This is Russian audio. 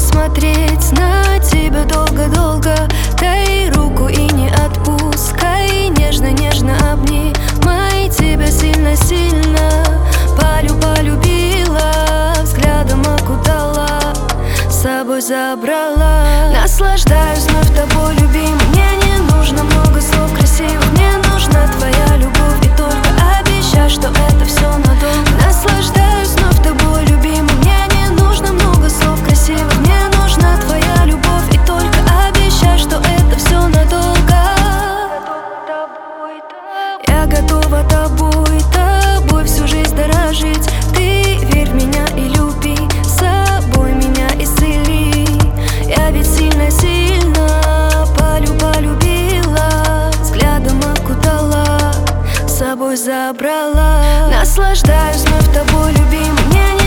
смотреть на тебя долго-долго. Дай руку и не отпускай, нежно-нежно обнимай тебя сильно-сильно. Полюбила, взглядом окутала, с собой забрала. Наслаждаюсь вновь тобой, любимый. Мне не нужно много слов красивых, мне нужна твоя любовь. И только обещай, что это все надолго. Наслаждаюсь вновь тобой, любимый. Мне не нужно много слов красивых, мне нужна твоя любовь. И только обещай, что это все надолго. Я готова тобой всю жизнь дорожить. Ты верь в меня и люби, собой меня исцели. Я ведь сильно-сильно полюбила, взглядом окутала, с собой забрала. Наслаждаюсь вновь тобой, любимый. Мне не